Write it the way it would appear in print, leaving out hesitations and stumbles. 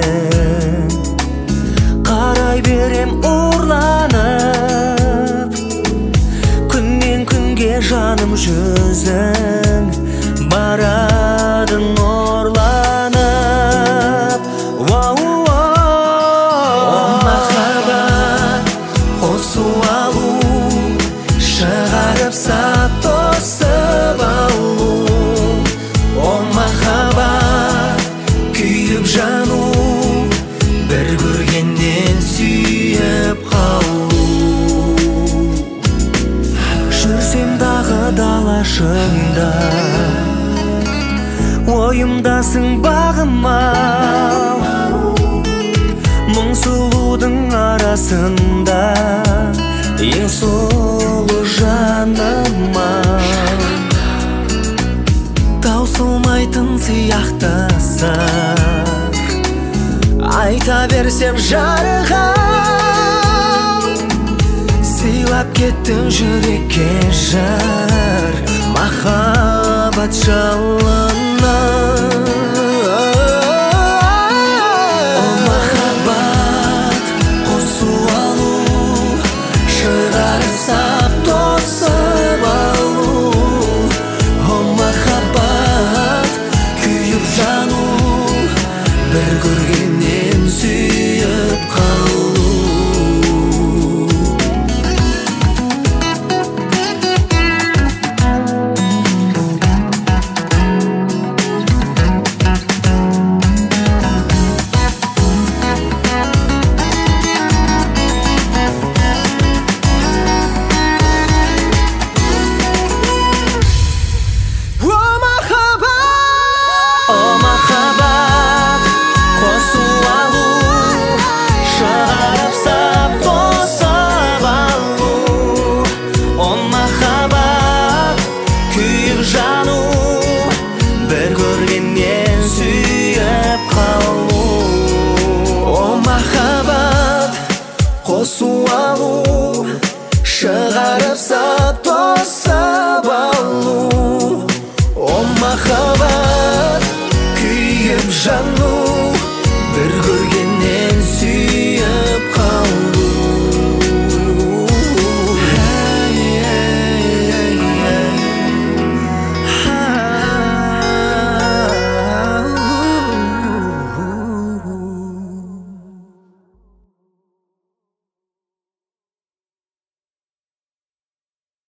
қарай берем ұрланып, күннен күнге жаным жүзің барады нұрланып. Махаббат қосу алу, шығарып сап тосып алу. О махаббат күйіп жану, бір көргеннен сүйіп қалу. Жүрсем дағы далашыңда, ойымдасың бағыма. Мың сұлудың арасында ең сұлу жаныма. Таусылмайтын сияқтысың, айта берсем жарығам. Сыйлап кеттің жүрекке жыр, махаббат жалыны. О махаббат қосу алу, шығарып сап тосып алу. О махаббат күйіп жану, бір көргеннен сүйіп қалу. Қосу алу, шығарып сап